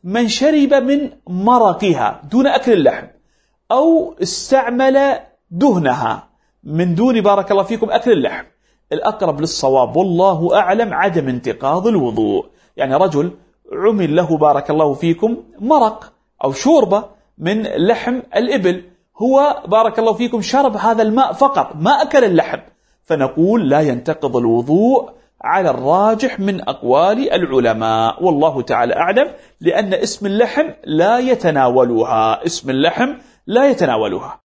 من شرب من مرقها دون أكل اللحم، أو استعمل دهنها من دون بارك الله فيكم أكل اللحم، الأقرب للصواب والله أعلم عدم انتقاض الوضوء. يعني رجل عمل له بارك الله فيكم مرق أو شوربة من لحم الإبل، هو بارك الله فيكم شرب هذا الماء فقط ما أكل اللحم، فنقول لا ينتقض الوضوء على الراجح من أقوال العلماء والله تعالى أعلم، لأن اسم اللحم لا يتناولها، اسم اللحم لا يتناولها.